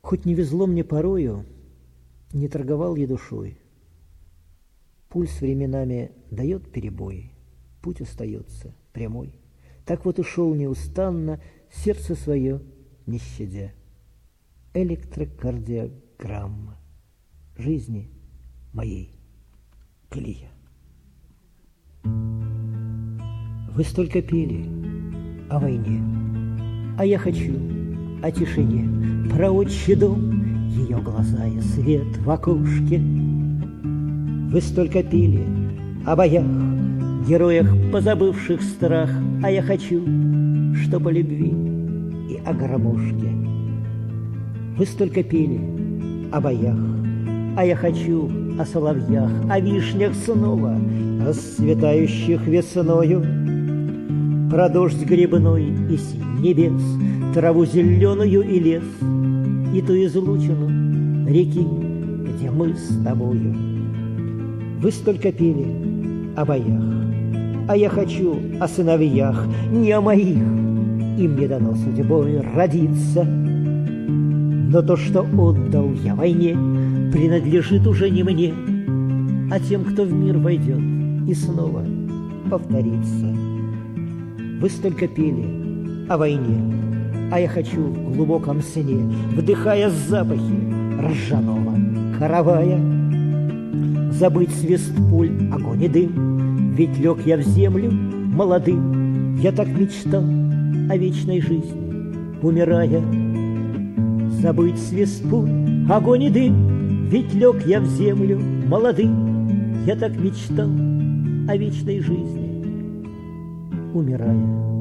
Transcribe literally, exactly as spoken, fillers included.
Хоть не везло мне порою, не торговал я душой. Пульс временами дает перебои, путь остается прямой. Так вот ушел неустанно, сердце свое не щадя. Электрокардиограмма жизни моей колея. Вы столько пели о войне, а я хочу о тишине, про отчий дом, ее глаза и свет в окошке. Вы столько пели о боях, героях, позабывших страх, а я хочу, чтоб о любви и о гармошке. Вы столько пели о боях, а я хочу о соловьях, о вишнях снова, расцветающих весною, про дождь грибной и синь небес, траву зеленую и лес, и ту излучину реки, где мы с тобою. Вы столько пели о боях, а я хочу о сыновьях, не о моих, им не дано судьбой родиться. Но то, что отдал я войне, принадлежит уже не мне, а тем, кто в мир войдет и снова повторится. Вы столько пели о войне, а я хочу в глубоком сне, вдыхая запахи ржаного каравая, забыть свист пуль, огонь и дым, ведь лег я в землю молодым. Я так мечтал о вечной жизни, умирая. Забыть свист пуль, огонь и дым, ведь лег я в землю молодым. Я так мечтал о вечной жизни, умирая.